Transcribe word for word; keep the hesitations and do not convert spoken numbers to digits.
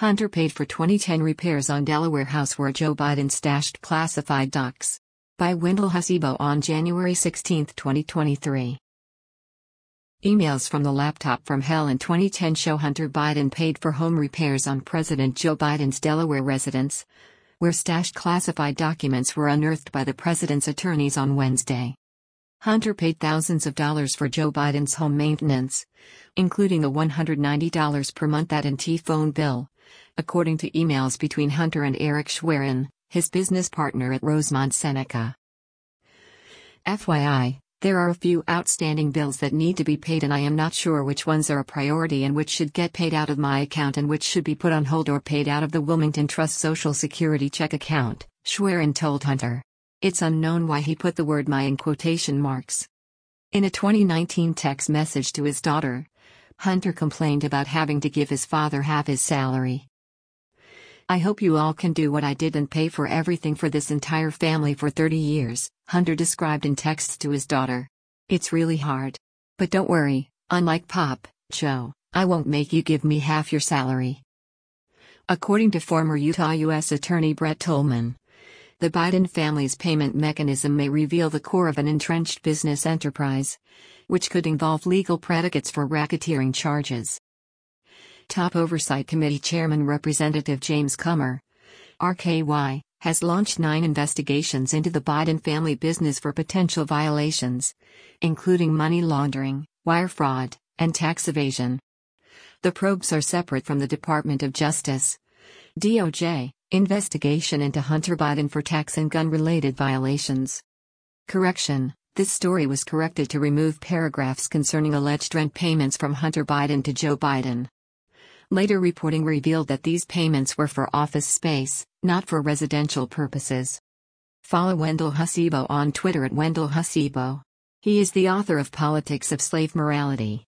Hunter paid for twenty ten repairs on Delaware house where Joe Biden stashed classified docs. By Wendell Hasibo on January sixteenth, twenty twenty-three. Emails from the laptop from hell in twenty ten show Hunter Biden paid for home repairs on President Joe Biden's Delaware residence, where stashed classified documents were unearthed by the president's attorneys on Wednesday. Hunter paid thousands of dollars for Joe Biden's home maintenance, including a one hundred ninety dollars per month A T and T phone bill, according to emails between Hunter and Eric Schwerin, his business partner at Rosemont Seneca. F Y I, there are a few outstanding bills that need to be paid and I am not sure which ones are a priority and which should get paid out of my account and which should be put on hold or paid out of the Wilmington Trust Social Security check account, Schwerin told Hunter. It's unknown why he put the word "my" in quotation marks. In a twenty nineteen text message to his daughter, Hunter complained about having to give his father half his salary. I hope you all can do what I did and pay for everything for this entire family for thirty years, Hunter described in texts to his daughter. It's really hard. But don't worry, unlike Pop, Joe, I won't make you give me half your salary. According to former Utah U S Attorney Brett Tolman, the Biden family's payment mechanism may reveal the core of an entrenched business enterprise, which could involve legal predicates for racketeering charges. Top Oversight Committee Chairman Representative James Comer, R K Y, has launched nine investigations into the Biden family business for potential violations, including money laundering, wire fraud, and tax evasion. The probes are separate from the Department of Justice, D O J, investigation into Hunter Biden for tax and gun-related violations. Correction: this story was corrected to remove paragraphs concerning alleged rent payments from Hunter Biden to Joe Biden. Later reporting revealed that these payments were for office space, not for residential purposes. Follow Wendell Hasibo on Twitter at Wendell Hasibo. He is the author of Politics of Slave Morality.